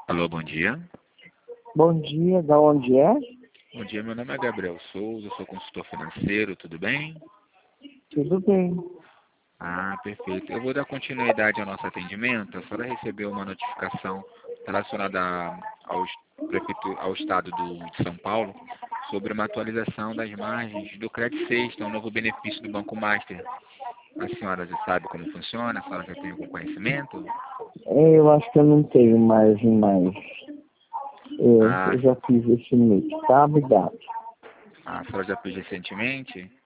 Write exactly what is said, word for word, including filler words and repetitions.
Alô, bom dia. Bom dia, da onde é? Bom dia, meu nome é Gabriel Souza, sou consultor financeiro, tudo bem? Tudo bem. Ah, perfeito. Eu vou dar continuidade ao nosso atendimento. A senhora recebeu uma notificação relacionada ao, prefeito, ao Estado do, de São Paulo sobre uma atualização das margens do Credit Sexta, um novo benefício do Banco Master. A senhora já sabe como funciona? A senhora já tem algum conhecimento? É, Eu acho que eu não tenho mais e mais. É, Ah, eu já fiz esse mês, tá? Obrigado. a senhora já fez recentemente?